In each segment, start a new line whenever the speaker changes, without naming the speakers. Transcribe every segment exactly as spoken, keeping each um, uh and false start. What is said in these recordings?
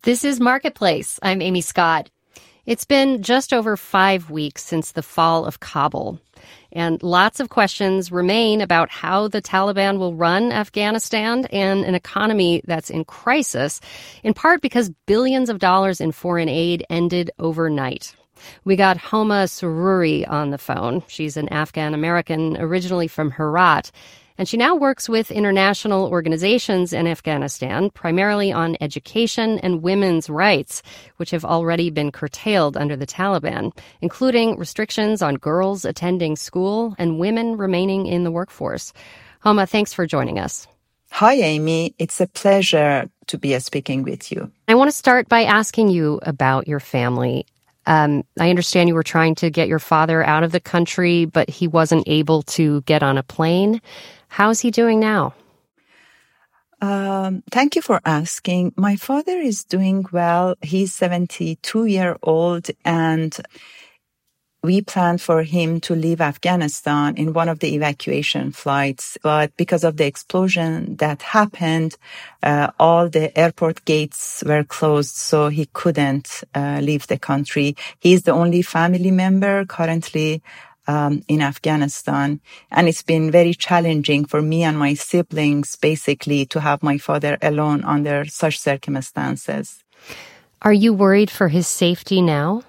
This is Marketplace. I'm Amy Scott. It's been just over five weeks since the fall of Kabul, and lots of questions remain about how the Taliban will run Afghanistan and an economy that's in crisis, in part because billions of dollars in foreign aid ended overnight. We got Homa Sururi on the phone. She's an Afghan-American originally from Herat, and she now works with international organizations in Afghanistan, primarily on education and women's rights, which have already been curtailed under the Taliban, including restrictions on girls attending school and women remaining in the workforce. Homa, thanks for joining us.
Hi, Amy. It's a pleasure to be speaking with you.
I want to start by asking you about your family. Um, I understand you were trying to get your father out of the country, but he wasn't able to get on a plane. How's he doing now?
Um, thank you for asking. My father is doing well. He's seventy-two years old, and we planned for him to leave Afghanistan in one of the evacuation flights. But because of the explosion that happened, uh, all the airport gates were closed, so he couldn't uh, leave the country. He's the only family member currently Um, in Afghanistan. And it's been very challenging for me and my siblings, basically, to have my father alone under such circumstances.
Are you worried for his safety now?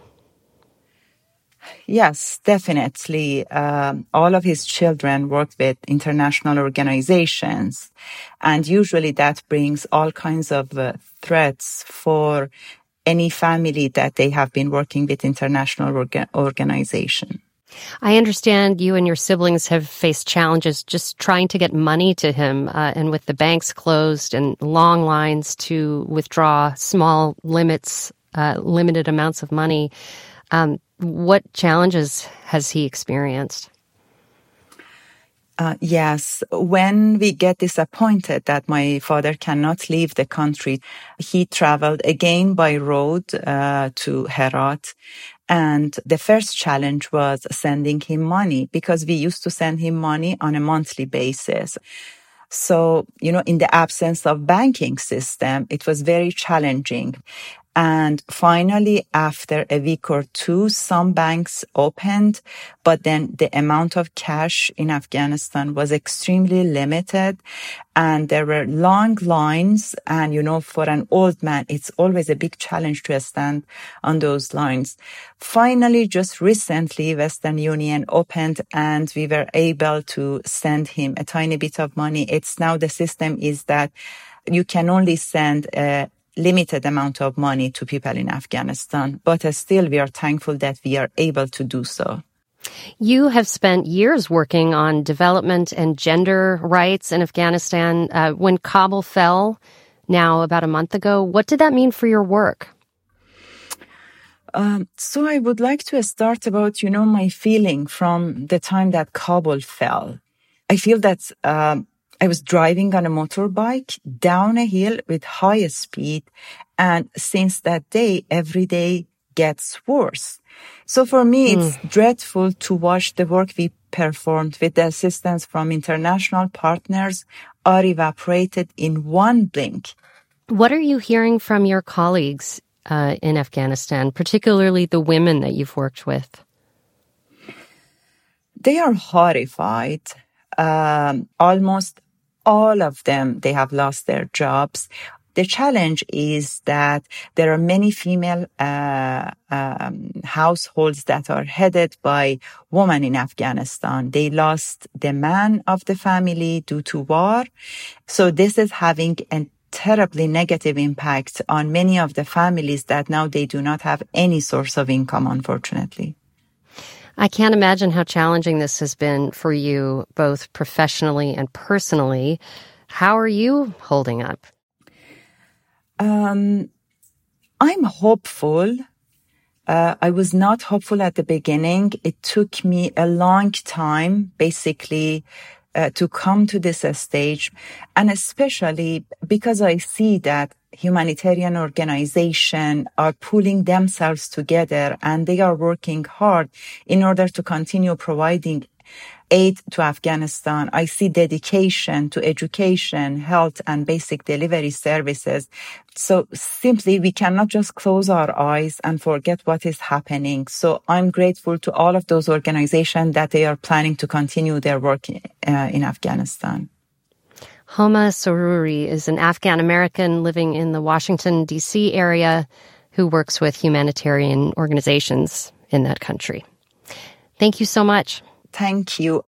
Yes, definitely. Um, all of his children work with international organizations, and usually that brings all kinds of uh, threats for any family that they have been working with international orga- organization.
I understand you and your siblings have faced challenges just trying to get money to him, uh, and with the banks closed and long lines to withdraw small limits, uh, limited amounts of money. Um, what challenges has he experienced?
Uh, yes, when we get disappointed that my father cannot leave the country, he traveled again by road uh, to Herat. And the first challenge was sending him money, because we used to send him money on a monthly basis. So, you know, in the absence of banking system, it was very challenging. And finally, after a week or two, some banks opened, but then the amount of cash in Afghanistan was extremely limited, and there were long lines. And, you know, for an old man, it's always a big challenge to stand on those lines. Finally, just recently, Western Union opened, and we were able to send him a tiny bit of money. It's now the system is that you can only send a limited amount of money to people in Afghanistan, but uh, still we are thankful that we are able to do so.
You have spent years working on development and gender rights in Afghanistan. Uh, when Kabul fell, now about a month ago, what did that mean for your work?
Um, so I would like to start about, you know, my feeling from the time that Kabul fell. I feel that um, I was driving on a motorbike down a hill with high speed, and since that day, every day gets worse. So for me, mm. it's dreadful to watch the work we performed with the assistance from international partners are evaporated in one blink.
What are you hearing from your colleagues uh, in Afghanistan, particularly the women that you've worked with?
They are horrified. Um, almost all of them, they have lost their jobs. The challenge is that there are many female uh, um, households that are headed by women in Afghanistan. They lost the man of the family due to war. So this is having a terribly negative impact on many of the families that now they do not have any source of income, unfortunately.
I can't imagine how challenging this has been for you, both professionally and personally. How are you holding up?
Um, I'm hopeful. Uh, I was not hopeful at the beginning. It took me a long time, basically, uh, to come to this stage. And especially because I see that humanitarian organizations are pulling themselves together and they are working hard in order to continue providing aid to Afghanistan. I see dedication to education, health, and basic delivery services. So simply, we cannot just close our eyes and forget what is happening. So I'm grateful to all of those organizations that they are planning to continue their work uh, in Afghanistan.
Homa Soruri is an Afghan-American living in the Washington, D C area who works with humanitarian organizations in that country. Thank you so much.
Thank you.